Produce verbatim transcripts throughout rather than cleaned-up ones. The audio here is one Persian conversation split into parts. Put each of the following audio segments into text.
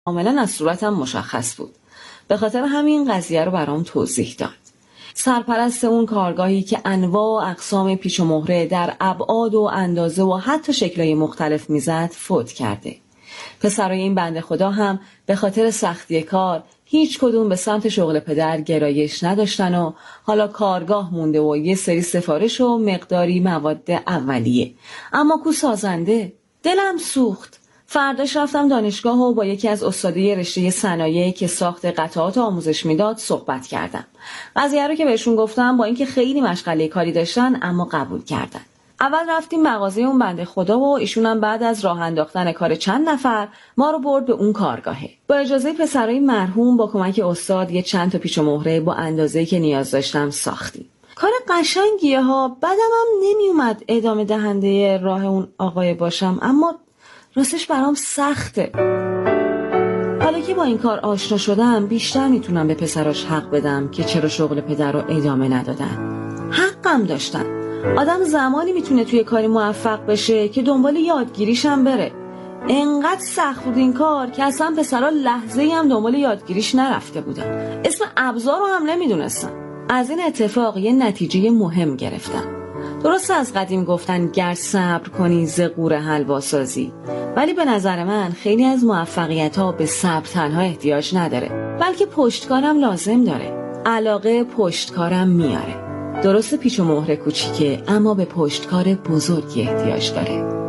کاملا از صورتم مشخص بود. به خاطر همین قضیه رو برام توضیح داد. سرپرست اون کارگاهی که انواع و اقسام پیچ و مهره در ابعاد و اندازه و حتی شکل‌های مختلف میزد فوت کرده. پسرای این بنده خدا هم به خاطر سختی کار هیچ کدوم به سمت شغل پدر گرایش نداشتن و حالا کارگاه مونده و یه سری سفارش و مقداری مواد اولیه. اما کو سازنده؟ دلم سوخت. فرداش رفتم دانشگاه و با یکی از استادای رشته صنایع که ساخت قطعات آموزش میداد صحبت کردم. قضیه رو که بهشون گفتم با اینکه خیلی مشغله کاری داشتن اما قبول کردن. اول رفتیم مغازه اون بنده خدا و ایشونم بعد از راه انداختن کار چند نفر ما رو برد به اون کارگاهه. با اجازه پسرای مرحوم با کمک استاد یه چند تا پیچ و مهره با اندازه‌ای که نیاز داشتم ساختیم. کار قشنگیه ها. بعدم هم نمیومد ادامه دهنده راه اون آقای باشم، اما راستش برام سخته. حالا که با این کار آشنا شدم بیشتر میتونم به پسراش حق بدم که چرا شغل پدر رو ادامه ندادن. حقم داشتن. آدم زمانی میتونه توی کاری موفق بشه که دنبال یادگیریش هم بره. انقدر سخت بود این کار که اصلا پسرا لحظه‌ای هم دنبال یادگیریش نرفته بودن. اسم ابزار رو هم نمیدونستن. از این اتفاق یه نتیجه مهم گرفتم. درست از قدیم گفتن گر صبر کنی ز قور حلوا سازی، ولی به نظر من خیلی از موفقیت‌ها به صبر تنها احتیاج نداره، بلکه پشتکارم لازم داره. علاقه پشتکارم میاره. درست پیچ و مهره کوچیکه اما به پشتکار بزرگی احتیاج داره.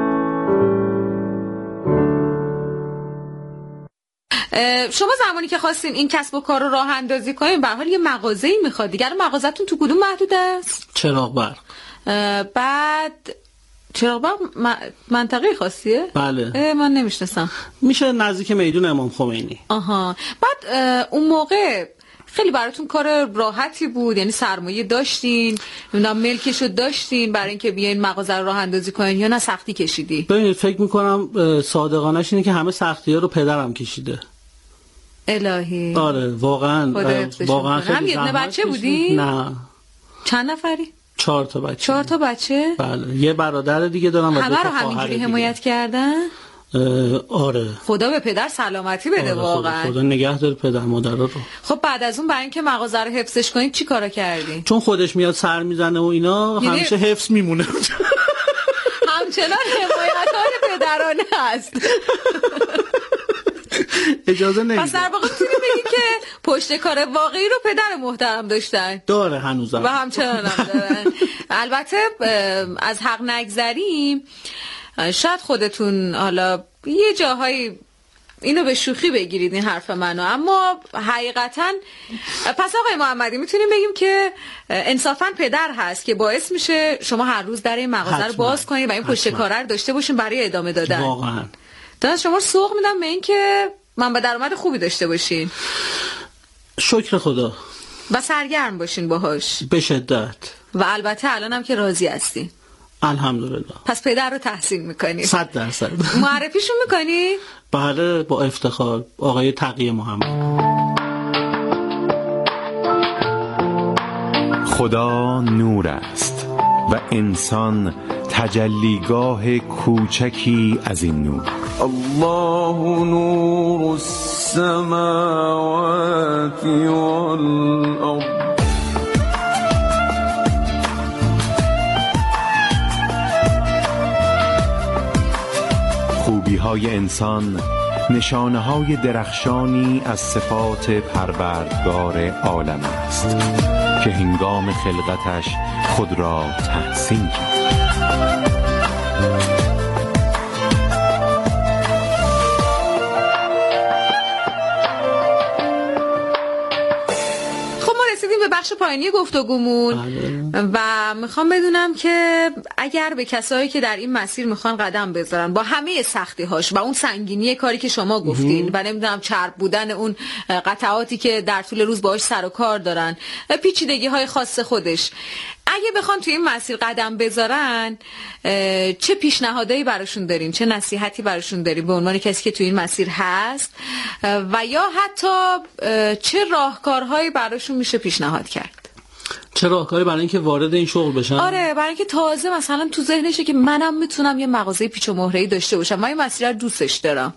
شما زمانی که خواستین این کسب و کار رو راه اندازی کنین به هر حال یه مغازه‌ای میخواد. دیگه مغازه‌تون تو کدوم محدود است؟ چراغ برق. بعد چراغ برق منطقه خاصیه؟ بله. من نمیشناسم. میشه نزدیک میدون امام خمینی. آها. بعد اون موقع خیلی براتون کار راحتی بود؟ یعنی سرمایه داشتین، نمیدونم ملکشو داشتین برای اینکه بیاین مغازه رو راه اندازی کنین یا نه سختی کشیدی؟ ببینید فکر میکنم صادقانه‌اش اینه که همه سختی‌ها رو پدرم کشیده. الهی. آره واقعا واقعا خیلی هم یه دونه بچه بودی؟ نه. چند نفری؟ چهار تا بچه. چهار تا بچه؟ بله. یه برادر دیگه دارم و دو تا خواهر دیگه. همه رو همینجوری حمایت کردن؟ آره. خدا به پدر سلامتی بده. آره واقعا خدا, خدا نگه داره پدر مادر رو. خب بعد از اون برای اینکه مغازه رو حفظش کنید چی کارا کردین؟ چون خودش میاد سر میزنه و اینا یعنی... همیشه حفظ میمونه. همچنان حمایت‌های پدرانه هست. اجازه نمیده. پس در واقع میتونیم بگیم که پشت کار واقعی رو پدر محترم داشتن. داره هنوزم. و همچنان هم دارن. البته از حق نگذریم، شاید خودتون حالا یه جاهایی اینو به شوخی بگیرید این حرف منو، اما حقیقتا پس آقای محمدی میتونیم بگیم که انصافا پدر هست که باعث میشه شما هر روز در این مغازه رو باز کنید و این پشت کاره رو داشته باشین برای ادامه دادن. واقعا داشت شما سوق میدم به این که منبع درآمد خوبی داشته باشین. شکر خدا. و سرگرم باشین باهاش به شدت. و البته الان هم که راضی هستین. الحمدلله. پس پدر رو تحسین میکنی؟ صد درصد. معرفیشون میکنی؟ بله با افتخار. آقای تقی محمد. خدا نور است و انسان تجلیگاه کوچکی از این نور. الله نور السماوات والارض. خوبی های انسان نشانه های درخشانی از صفات پروردگار عالم است که هنگام خلقتش خود را تحسین کرد. به بخش پایانی گفتگومون و میخوام بدونم که اگر به کسایی که در این مسیر میخوان قدم بذارن با همه سختی هاش و اون سنگینی کاری که شما گفتین و نمیدونم چرب بودن اون قطعاتی که در طول روز باهاش سر و کار دارن، پیچیدگی های خاص خودش، اگه بخوان توی این مسیر قدم بذارن چه پیشنهادایی براشون دارین؟ چه نصیحتی براشون دارین به عنوان کسی که توی این مسیر هست و یا حتی چه راهکارهایی براشون میشه پیشنهاد کرد؟ چه راهکاری برای اینکه وارد این شغل بشن؟ آره برای اینکه تازه مثلا تو ذهنشه که منم میتونم یه مغازه پیچ و مهره‌ای داشته باشم، من این مسیر رو دوستش دارم،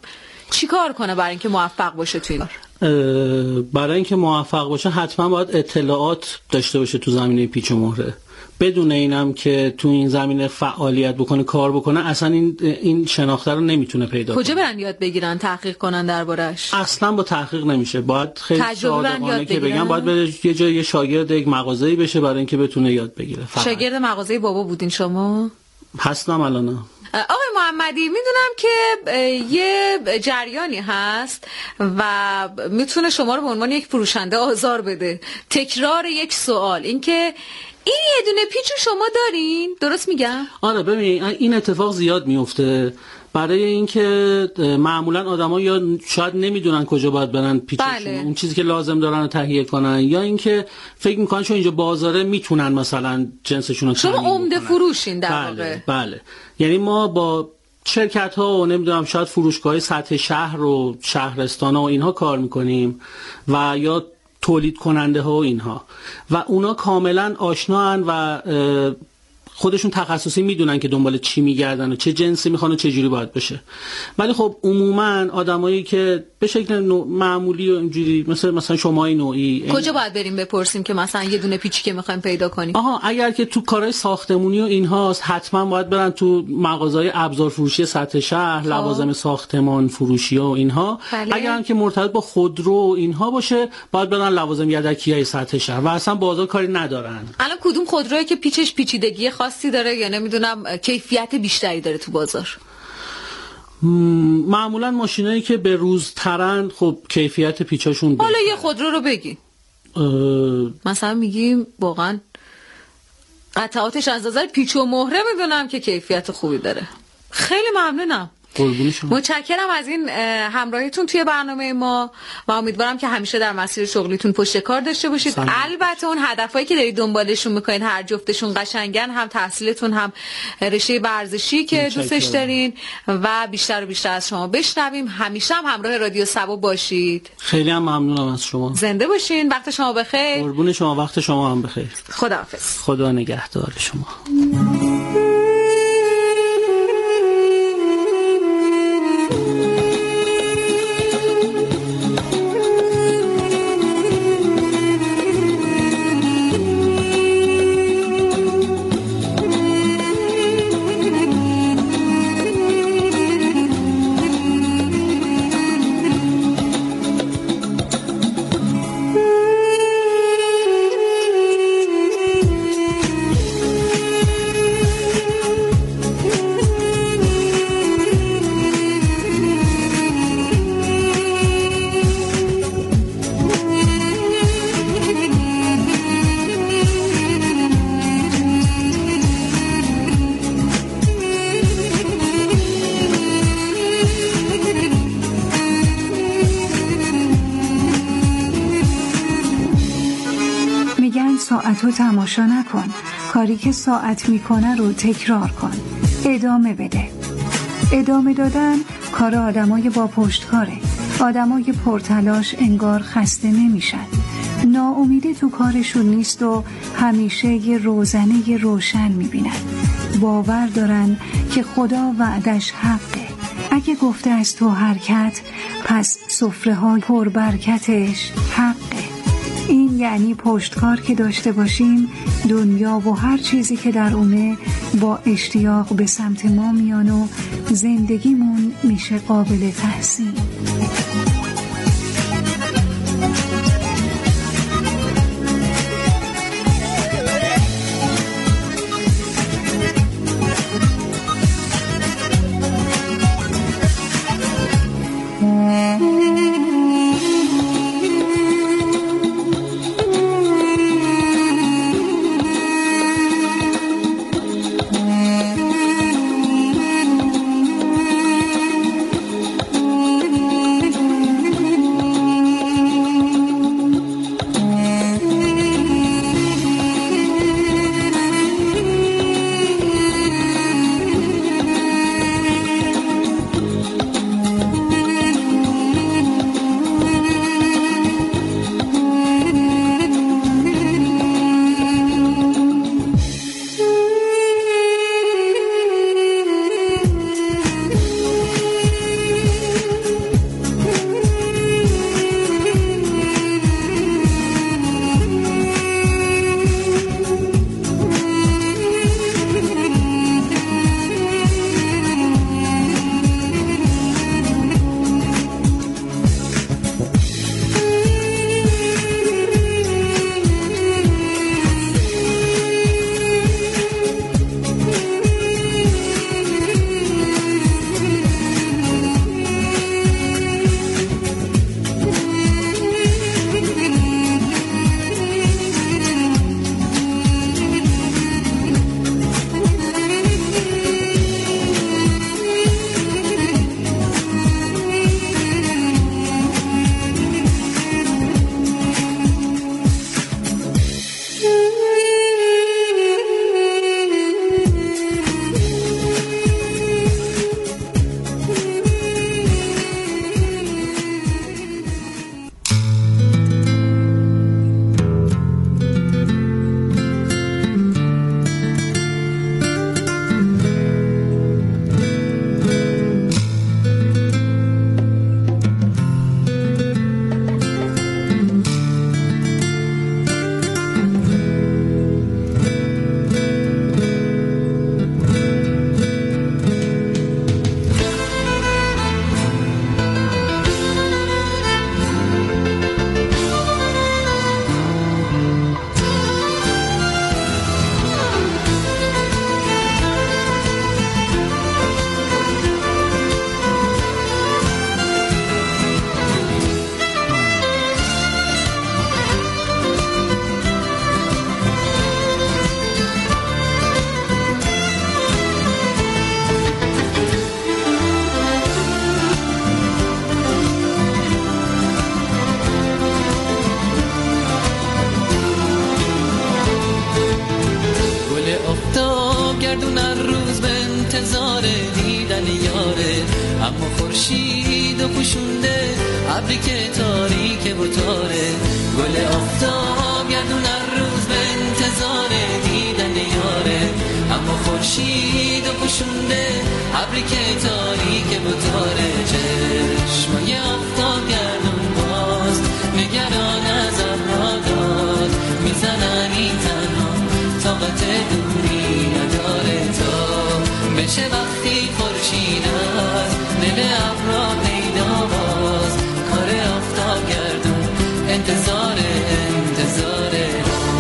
چیکار کنه برای اینکه موفق باشه توی این؟ برای اینکه موفق باشه حتما باید اطلاعات داشته باشه تو زمینه پیچ و مهره. بدون اینم که تو این زمینه فعالیت بکنه، کار بکنه، اصلا این این شناخته رو نمیتونه پیدا کنه. کجا برن یاد بگیرن، تحقیق کنن دربارش؟ اصلا با تحقیق نمیشه. باید خیلی صادقانه که بگم باید بره یه جای یه شاگرد یک مغازه‌ای بشه برای اینکه بتونه یاد بگیره. فقط. شاگرد مغازه بابا بودین شما؟ هستم الان. آقای محمدی، میدونم که یه جریانی هست و میتونه شما رو به عنوان یک فروشنده آزار بده. تکرار یک سوال، اینکه این یه دونه پیچو شما دارین؟ درست میگم؟ آره ببین این اتفاق زیاد میفته برای اینکه معمولا آدما یا شاید نمیدونن کجا باید برن پیچشون، بله. اون چیزی که لازم دارن رو تهیه کنن، یا اینکه فکر میکنن چون اینجا بازاره میتونن مثلا جنسشون رو شما عمده فروشین در بله. واقع. بله یعنی ما با شرکت ها و نمیدونم شاید فروشگاه سطح شهر و شهرستان ها و اینها کار میکنیم و یا تولید کننده ها و اینها، و اونا کاملا آشنان و خودشون تخصصی میدونن که دنبال چی میگردن و چه جنسی میخوان و چه جوری باید بشه. ولی خب عموما آدمایی که به شکل معمولی و اینجوری مثلا مثلا شمای نوعی کجا باید بریم بپرسیم که مثلا یه دونه پیچی که میخوایم پیدا کنیم؟ آها اگر که تو کارهای ساختمونی و اینهاست حتما باید برن تو مغازهای ابزار فروشی سطح شهر، لوازم ساختمان فروشی و اینها. بله. اگر هم که مرتبط با خودرو و اینها باشه باید برن لوازم یدکیای سطح شهر و اصلا بازار کاری ندارن. الان کدوم خودرویی که پیچش پیچیدگی خاصی داره یا نمیدونم کیفیت بیشتری داره تو بازار؟ معمولا ماشینایی که به روز ترند خب کیفیت پیچاشون حالا یه خودرو رو بگی اه... مثلا میگیم واقعا قطعاتش از نظر پیچ و مهره میدونم که کیفیت خوبی داره. خیلی ممنونم، متشکرم از این همراهیتون توی برنامه ما و امیدوارم که همیشه در مسیر شغلیتون پشت کار داشته باشید. سلام. البته اون هدفایی که دارید دنبالشون میکنید هر جفتشون قشنگن، هم تحصیلتون هم رشته ورزشی که دوستش دارین و بیشتر و بیشتر از شما بشنویم. همیشه هم همراه رادیو سبا باشید. خیلی هم ممنونم از شما. زنده باشین. وقت شما بخیر. قربون شما، وقت شما هم بخیر. خداحافظ. خدا نگهدار شما. ساعتو تماشا نکن، کاری که ساعت میکنه رو تکرار کن، ادامه بده. ادامه دادن کار آدمای با پشتکاره. آدمای پرتلاش انگار خسته نمیشن، ناامیدی تو کارشون نیست و همیشه یه روزنه یه روشن میبینن. باور دارن که خدا وعدش حقه، اگه گفته از تو حرکت پس سفره های پربرکتش حقه. این یعنی پشتکار که داشته باشیم دنیا و هر چیزی که در اونه با اشتیاق به سمت ما میان و زندگیمون میشه قابل تحسین. شونده ابری که تاریک و تاره گل آفتاب گردون هر روز به انتظار دیدن یاره اما خورشید و پوشونده ابری که تاریک و تاره چشمای آفتاب گردون باز نگران از ابرها داد میزنن این تنها طاقت دوری نداره تا بشه وقتی خورشید از دل ابرها پیدا باز کار آفتاب گردون انتظار انتظاره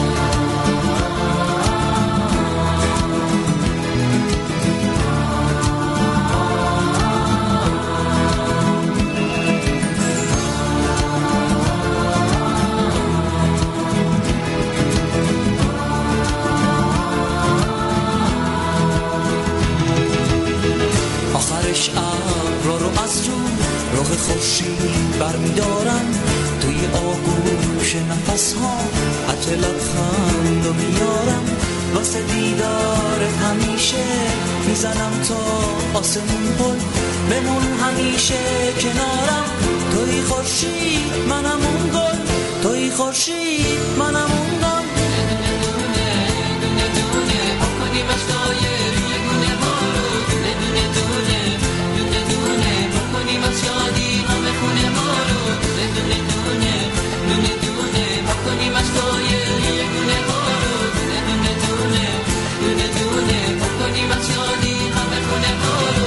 آخرش ابرا رو از رو رخ خورشید برمیدارم توی آغوش نفس ها عطر لبخند رو میارم واسه دیدارت همیشه میزنم تا آسمون پل بمون همیشه کنارم توی خورشید منم اون گل توی خورشید منم اون گل دونه دونه بکنیم اشتای روی گونه ها رو دونه دونه دونه دونه دونه بکنیم از یادی همه خونه ما رو دونه دونه دونه دونه دونه بکنیم اشتای روی گونه ها رو دونه دونه دونه دونه دونه بکنیم از یادی همه خونه ما رو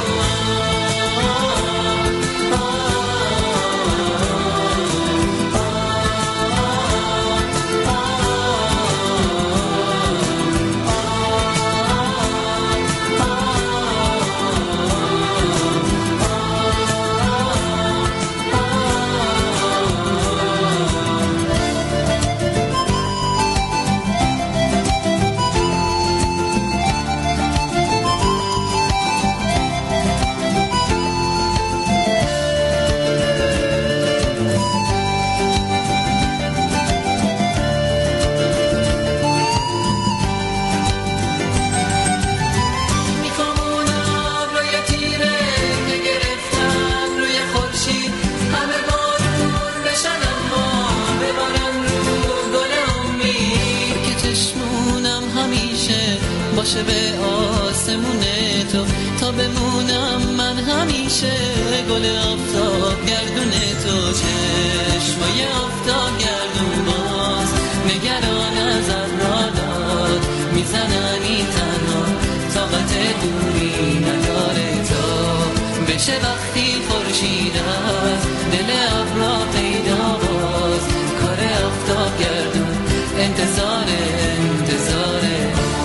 باشه به آسمونه تو تا بمونم من همیشه گل آفتاب گردونه تو چشمای آفتاب گردون باز نگران از ابرها داد میزنن این تنها طاقت دوری نداره تا بشه وقتی خورشید از دل ابرها پیدا باز کار آفتاب گردون انتظار انتظاره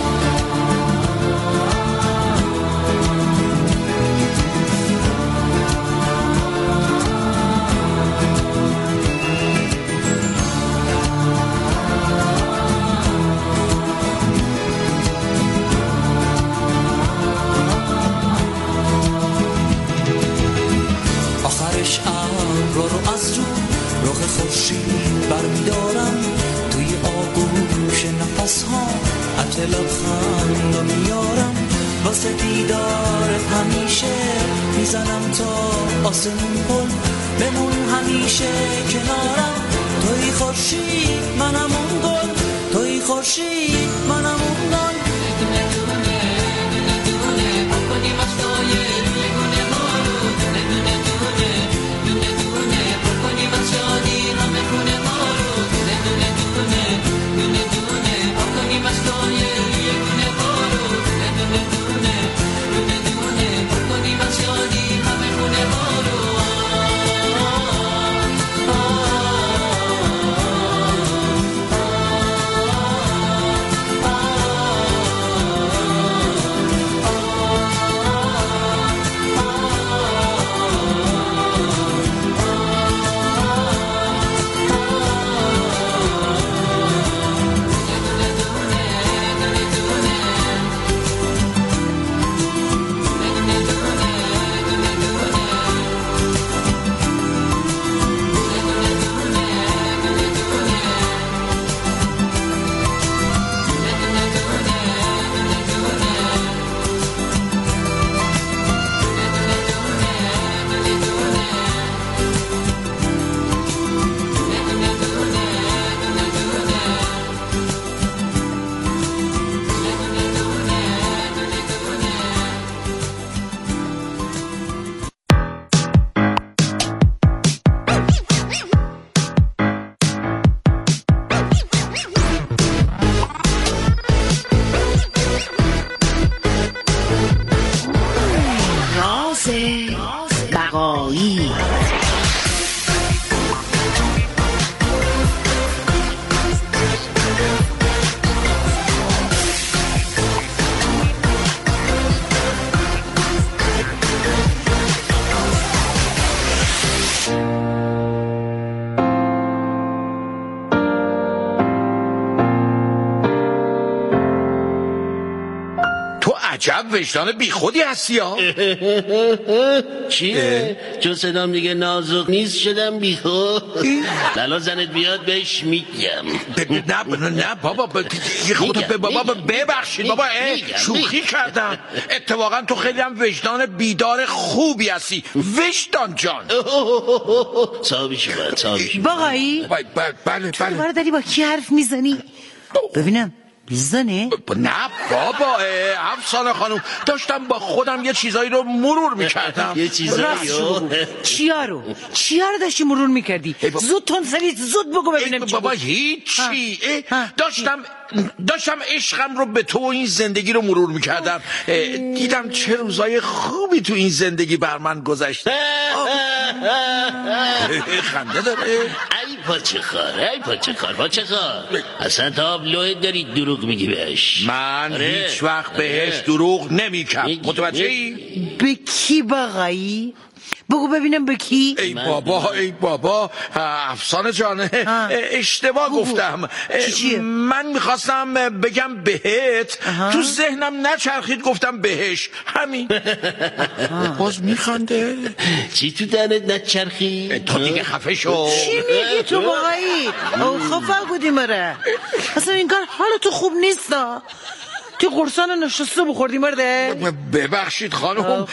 آخرش ابرا رو از رو رخ خورشید برمیدارم توی آغوش نفس ها عطر لبخند رو میارم واسه دیدارت همیشه میزنم تا آسمون پل بمون همیشه کنارم توی خورشید منم اون گل توی خورشید منم اون گل دونه دونه دونه دونه بکنیم اشتای روی گونه ها رو دونه دونه دونه دونه دونه بکنیم از شادی همه خونه ما رو دونه دونه دونه دونه دونه بکنیم اشتای روی گونه ها رو دونه دونه دونه دونه دونه بکنیم از شادی همه خونه ما رو عجب وجدان بی خودی هستی ها. چیه؟ چون صدام دیگه نازک نیست شدم بی خود. لالا زنت بیاد بهش میگم. نه نه بابا یه خودت به بابا ببخشید بابا شوخی کردم. اتفاقا تو خیلی هم وجدان بیدار خوبی هستی وجدان جان. صاحبی شما صاحبی شما باقایی؟ بله بله بله داری با کی حرف میزنی؟ ببینم زنه؟ نه بابا افسانه خانوم داشتم با خودم یه چیزایی رو مرور میکردم. یه چیزایی رو چیا رو؟ چیا رو داشتی مرور میکردی؟ زود تون سریع زود بگو ببینم چی بابا هیچی داشتم داشتم عشقم رو به تو و این زندگی رو مرور میکردم. دیدم چه روزای خوبی تو این زندگی بر من گذشته. خنده داره. ای پاچه خار ای پاچه خار پاچه خار اصلا تابلوه داری دروغ میگی بهش. من اره. هیچ وقت بهش دروغ نمیگم. متوجه ای؟ به کی باقایی؟ بگو ببینم به کی؟ ای بابا ای بابا افسانه جان اشتباه بگو. گفتم چی من میخواستم بگم بهت آها. تو ذهنم نچرخید گفتم بهش همین. باز میخنده. چی تو دهنت نچرخید؟ تو دیگه خفه شو. چی میگی تو باقایی؟ او خفه بودی مره اصلا این کار حال تو خوب نیست. تو قرصان نشسته بخوردی مرده؟ ببخشید خانم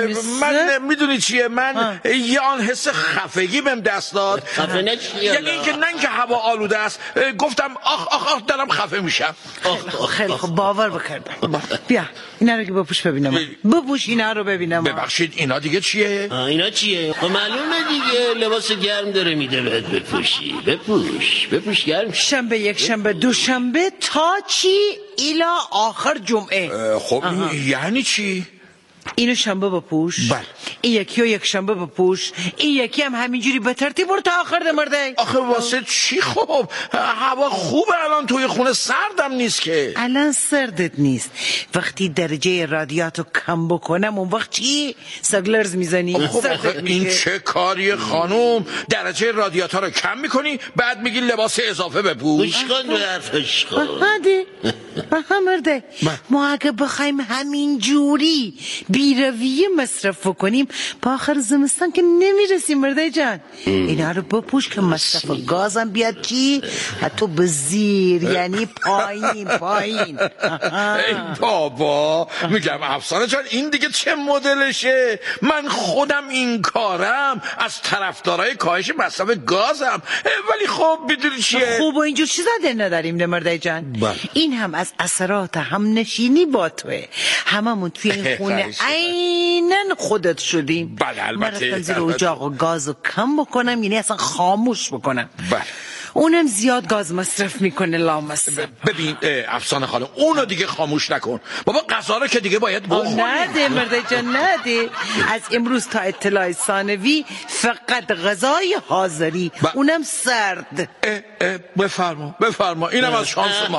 من میدونی چیه من ها. یه آن حس خفگی بهم دست داد. خفه نشی یعنی اینکه نه اینکه هوا آلوده است گفتم آخ آخ آخ دارم خفه میشم. خیلی خب باور بکردم. بیا اینا رو که بپوش ببینم. بپوش اینا رو ببینم. ببخشید اینا دیگه چیه؟ اینا چیه؟ خب معلومه دیگه لباس گرم داره میده بهت بپوشی. بپوش بپوش گرم. شنبه یک شنبه دو شنبه تا چی؟ ایلا آخر جمعه. خب یعنی چی؟ اینو شنبه بپوش. بله. این یکی و یک شنبه بپوش. این یکی هم همینجوری به ترتیب برو تا آخر مرده. آخه واسه چی؟ خب هوا خوبه الان توی خونه سردم نیست که. الان سردت نیست وقتی درجه رادیاتو کم بکنم اون وقت چی؟ سگلرز میزنی. خب این چه کاری خانوم؟ درجه رادیاتور رو کم میکنی بعد میگی لباس اضافه بپوش. گوش کن به حرفش کن. هادی آها مرده ما اگه بخوایم همین جوری بیرویه مصرف کنیم با آخر زمستان که نمیرسیم مرده جان. اینا رو بپوش که مصرف گازم بیاد چی؟ حتی به زیر یعنی پایین پایین. ای بابا میگم افسانه جان این دیگه چه مدلشه؟ من خودم این کارم از طرفدارای کاهش مصرف گازم ولی خب بدونی چیه؟ خوب و اینجور چیزا دل نداریم ده مرده جان. این هم از اثرات هم نشینی با توه. هممون توی این خونه عینن خودت شدیم. بله البته. من زیر اجاق و گازو کم بکنم یعنی اصلا خاموش بکنم. بله. اونم زیاد گاز مصرف میکنه لامصب. ببین افسانه خانم اونو دیگه خاموش نکن بابا غذا رو که دیگه باید بخوریم. نده مرده جان نده. از امروز تا اطلاع ثانوی فقط غذای حاضری با... اونم سرد. اه اه بفرما بفرما اینم از شانس ما.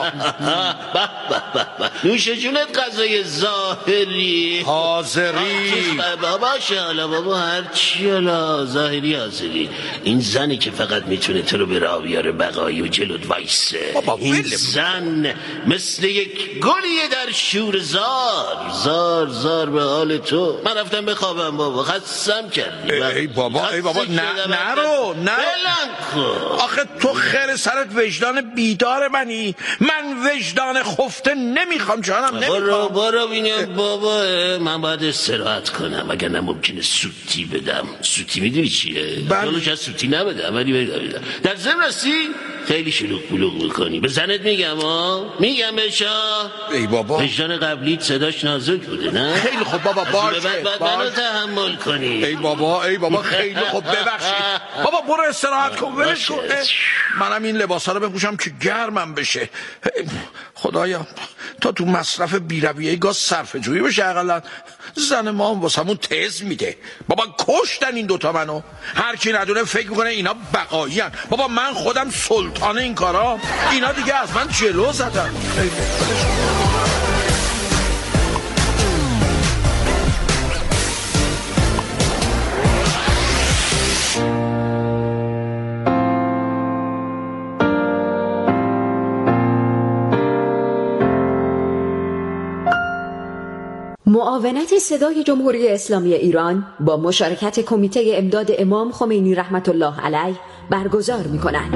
نوش جونت غذای ظاهری حاضری. بابا شالا بابا هر چی حالا ظاهری حاضری. این زنی که فقط میتونه تو رو به راه بیاره بقایی و جلوت وایسه. این زن مثل یک گلیه در شور زار زار زار به حال تو. من رفتم بخوابم بابا خستم کردی. ای بابا ای بابا نه نرو نه آخه تو خیر سرت وجدان بیدار منی. من وجدان خفته نمیخوام جانم نمیخوام. برو برو بینم بابا من باید استراحت کنم اگر نه ممکنه سوتی بدم. سوتی میدونی چیه؟ جلوش از سوتی نبدم ولی بدم در زم راستی خیلی شلوغ بلوغ میکنی. به زنت میگم ها میگم بشا. ای بابا وجدان قبلیت صداش نازک بوده نه؟ خیلی خوب بابا باشه بعد منو تحمل کنی. ای بابا ای بابا خیلی خوب ببخشید بابا برو استراحت کن ولش کن. منم این لباسا رو بپوشم که گرمم بشه. خدایا تا تو مصرف بی‌رویه گاز صرفه جویی بشه اقلا زن ما هم واسمون تز میده. بابا کشتن این دوتا منو. هر کی ندونه فکر میکنه اینا بقایی هن. بابا من خودم سلطان این کارام. اینا دیگه از من جلو زدن. معاونت صدای جمهوری اسلامی ایران با مشارکت کمیته امداد امام خمینی رحمت الله علیه برگزار می‌کند.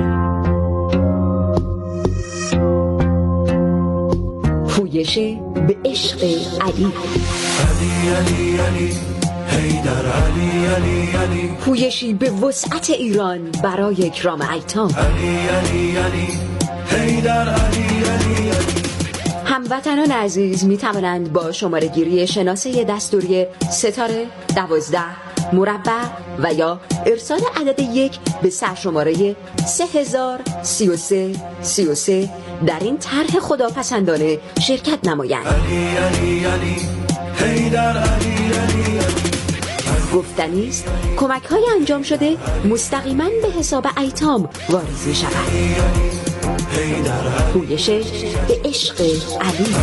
پویش به عشق علی. علی علی علی حیدر علی علی علی. پویشی به وسعت ایران برای اکرام ایتام. علی علی علی حیدر علی علی علی. هموطنان عزیز می توانند با شماره گیری شناسه دستوری ستاره دوازده مربع و یا ارسال عدد یک به سرشماره سه هزار سی و سه سی و سه در این طرح خداپسندانه شرکت نمایند. علی علی علی حیدر علی علی علی. گفتنی است کمک های انجام شده مستقیما به حساب ایتام واریز می شود. پویش به عشق علی.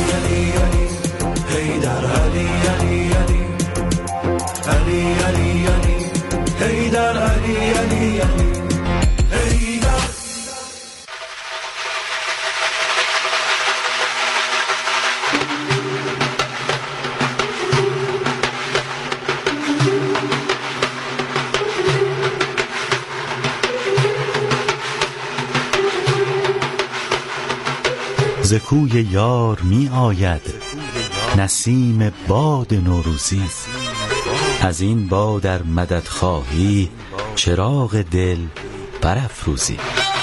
ز کوی یار می آید نسیم باد نوروزی، از این باد در مدد خواهی چراغ دل برافروزی.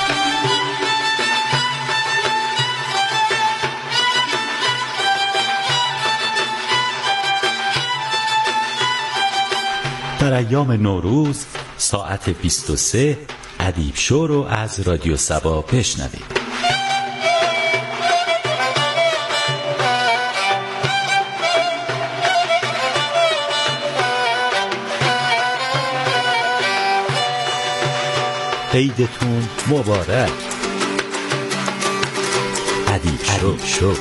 در ایام نوروز ساعت بیست و سه ادیب شو رو از رادیو سبا بشنوید. عیدتون مبارک. ادیب شو, شو.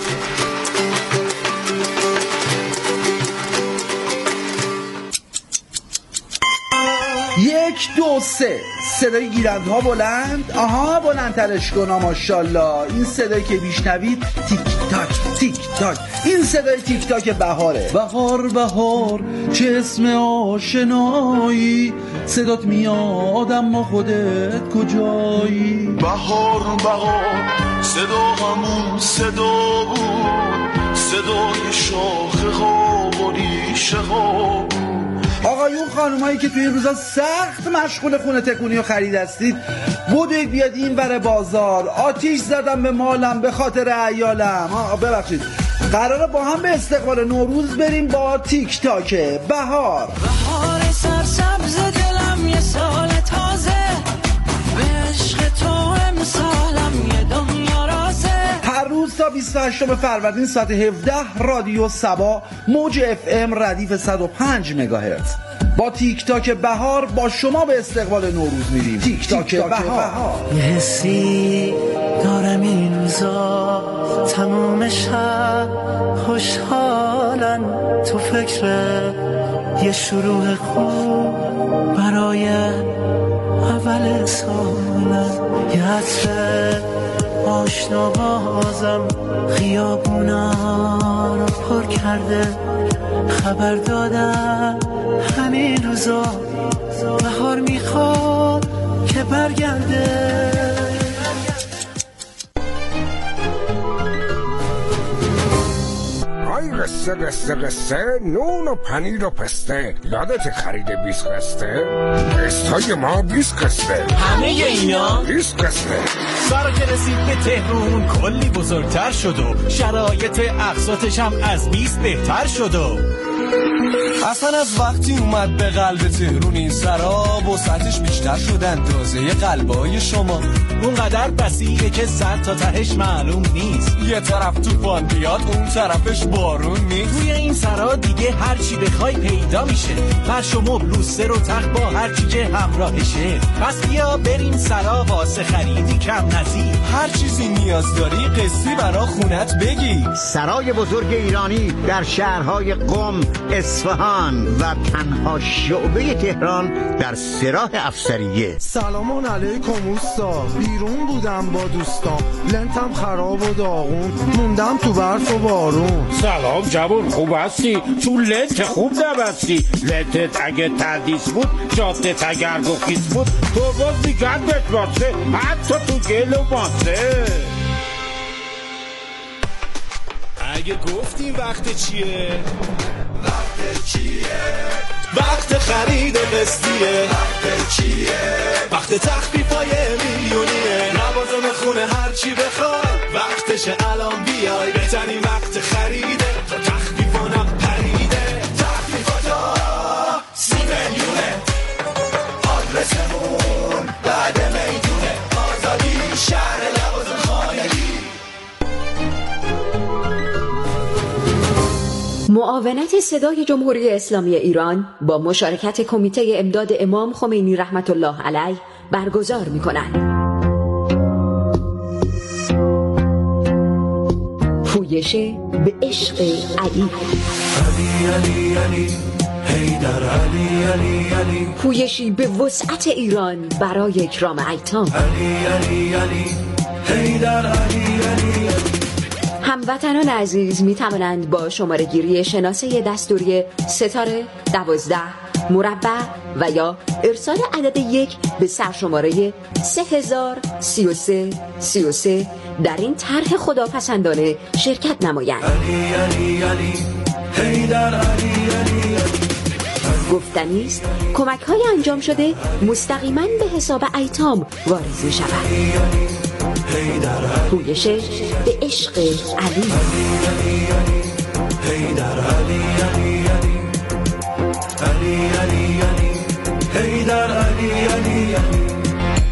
یک دو سه صدای گیرندها بلند. آها بلندترش کن. ماشاءالله این صدایی که بیشنوید تیک تاک تیک تاک، این صدای تیک تاک بهاره. بهار بهار چه اسم آشنایی، صدات میاد اما خودت کجایی. بهار بهار صدا همون صدا بود، صدای شاخه ها و ریشه ها. آقایون خانومایی که توی این روزا سخت مشغول خونه تکونی و خرید هستید، بودید بیاد این ور بازار. آتیش زدم به مالم به خاطر عیالم. ببخشید قراره با هم به استقبال نوروز بریم با تیک تاک بهار. بهار سرسبز دلم یه سال تازه، به عشق تو امسالم یه دنیا رازه. هر روز تا بیست و هشتم فروردین ساعت هفده رادیو سبا موج اف ام ردیف صد و پنج مگاهرتز با تیک تاک بهار با شما به استقبال نوروز میریم. تیک تاک بهار. یه حسی دارم این روزا تمام شب خوشحالن، تو فکر یه شروع خوب برای اول سالن. یه عطر آشنا بازم خیابونا رو پر کرده، خبر دادن همین روزا بهار میخواد که برگرده. آی قصه قصه قصه نون و پنیر و پسته، یادت خرید بیست قصه؟ قصه ما بیست قصه، همه اینا بیست قصه. سارا که رسید به تهرون کلی بزرگتر شد و شرایط اقساطش هم از بیست بهتر شد و اصلا از وقتی اومد به قلب تهرون این سراب و سطحش بیشتر شد اندازه قلبای شما. اونقدر بسیعه که سر تا تهش معلوم نیست، یه طرف طوفان بیاد اون طرفش بارون نیست. توی این سرا دیگه هر چی بخوای پیدا میشه، فرش و مبل و سر و تخت با هر چی که همراهشه. پس بیا بریم سرا واسه خریدی کم نظیر، هر چیزی نیاز داری قصی برا خونت بگی. سرای بزرگ ایرانی در شهرهای قم، اصفهان و تنها شعبه تهران در سراح افسریه. سلام علیکم اوستا، بیرون بودم با دوستان، لنتم خراب و داغون، موندم تو برف و بارون. سلام جوان، خوب هستی؟ تو لنت خوب نبستی. لنتت اگه تردیس بود، جادت اگر گفیز بود، تو باز میگردت باسه، حتی تو گل و ماسه. اگه گفتیم وقت چیه؟ وقت چیه؟ وقت خرید قسطیه. وقت چیه؟ وقت تخفیفای میلیونیه. لوازم خونه هر چی بخوای، وقتشه الان بیای. بهترین وقت خریده، تا تخفیفانم پریده. تخفیفاتا سی میلیونه، آدرسمون بعد میدونه. آزادی شهر لوازم خانگی. معاونت صدای جمهوری اسلامی ایران با مشارکت کمیته امداد امام خمینی رحمت الله علیه برگزار می‌کند. پویش به عشق علی. علی علی علی حیدر علی علی علی. پویشی به وسعت ایران برای اکرام ایتام. علی علی علی حیدر علی علی. هموطنان عزیز می توانند با شماره گیری شناسه دستوری ستاره دوازده مربع و یا ارسال عدد یک به سرشماره سه هزار سی و سه سی و سه در این طرح خداپسندانه شرکت نمایند. علی علی علی حیدر علی علی. گفتنی است کمک های انجام شده مستقیما به حساب ایتام وارد می شود. پویش به عشق علی. حیدر علی علی علی علی علی علی حیدر علی علی.